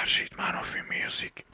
Mərcid Mənufi Music.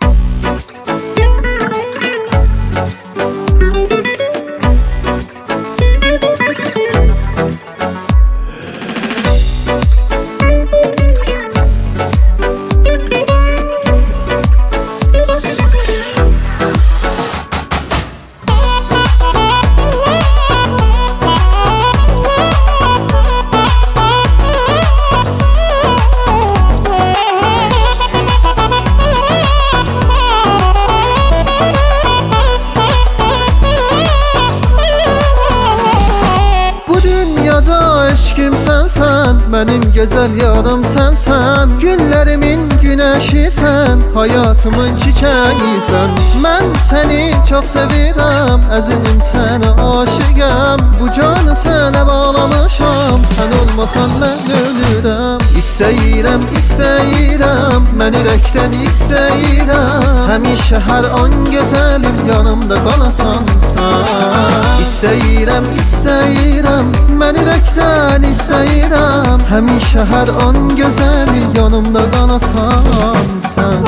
Eşkim sensen, benim güzel yarım sensen. Günlerimin güneşi sen, hayatımın çiçeği sen. Ben seni çok sevirəm, əzizim sənə aşıqəm. Bu canı sənə bağlamışam, sen olmasan ben ölürəm. İstəyirəm, istəyirəm, mən ürəkdən istəyirəm. Həmişə hər an gözəlim, yanımda qalasan sən. İstəyirəm, istəyirəm, mən ürəkdən istəyirəm. Həmişə hər an gözəli, yanımda qalasan sən.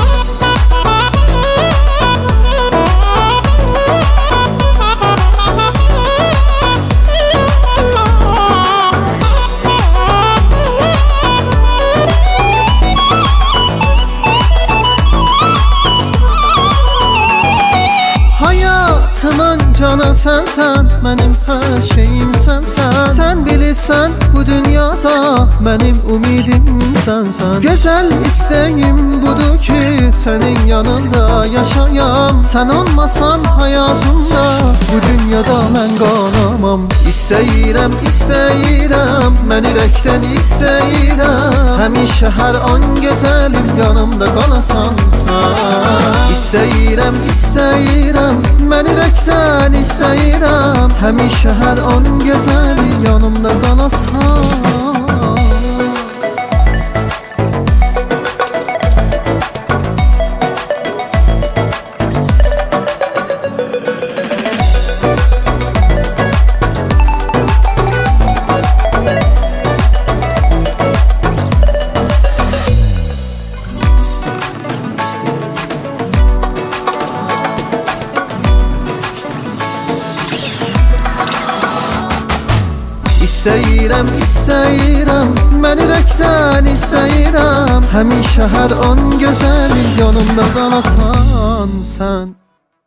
Hayatımın canı sensen, benim her şeyim sensen. Sen bilirsen bu dünyada benim umidim sensen. Güzel isteğim budur ki senin yanında yaşayam. Sen olmasan hayatımda bu dünyada ben kalamam. İstəyirəm, istəyirəm, mən ürəkdən istəyirəm. Həmişə hər an gözəlim, yanımda qalasan sən. İstəyirəm, istəyirəm, mən ürəkdən istəyirəm. Həmişə hər an gözəli, yanımda qalasan. İstəyirəm, istəyirəm, mən ürəkdən istəyirəm. Həmişə hər an gözəli, yanımda qalasan sən.